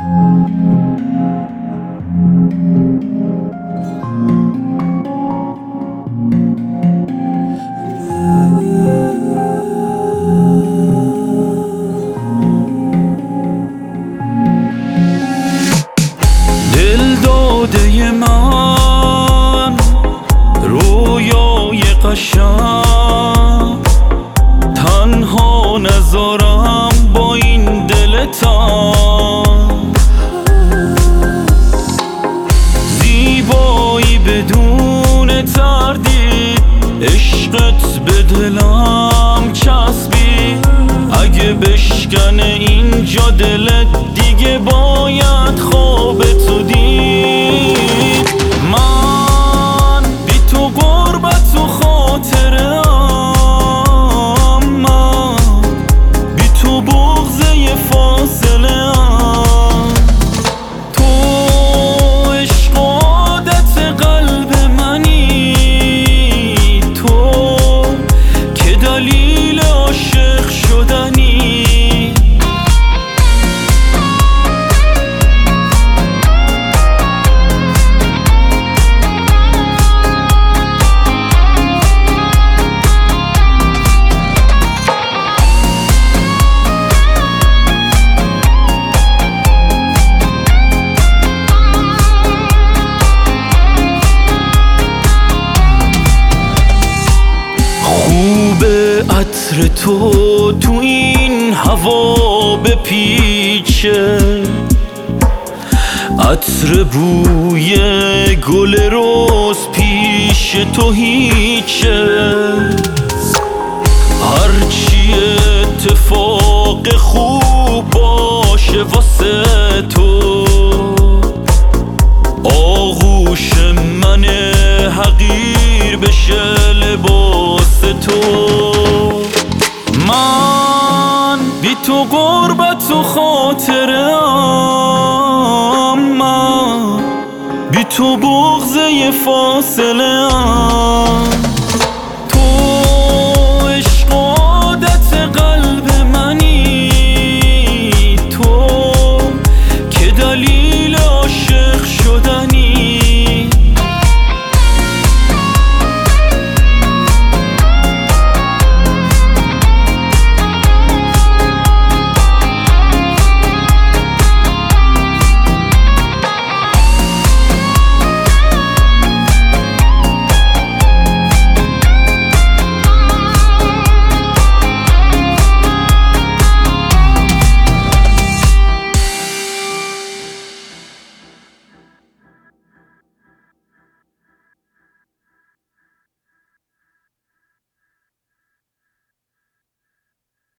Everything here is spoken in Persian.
دل داده من رویای قشنگ، تنها نذارم با این دل تنگ. زیبایی بدون تردید، عشقت به دلم چسبید. اگه بشکنه اینجا دلت دیگه باید خواب تو دید. من بی تو غربت و خاطره ام، من بی تو بغضه فاصله ام. تو عشق و عادت قلب منی، تو که دلیل عاشق شدنی. عطر تو این هوا بپیچه، عطر بوی گل روز پیش تو هیچه. هرچی اتفاق خوب باشه واسه تو، آغوش من حقیر بشه لباس تو. من بی تو غربت و خاطره ام، من بی تو بغضه فاصله ام.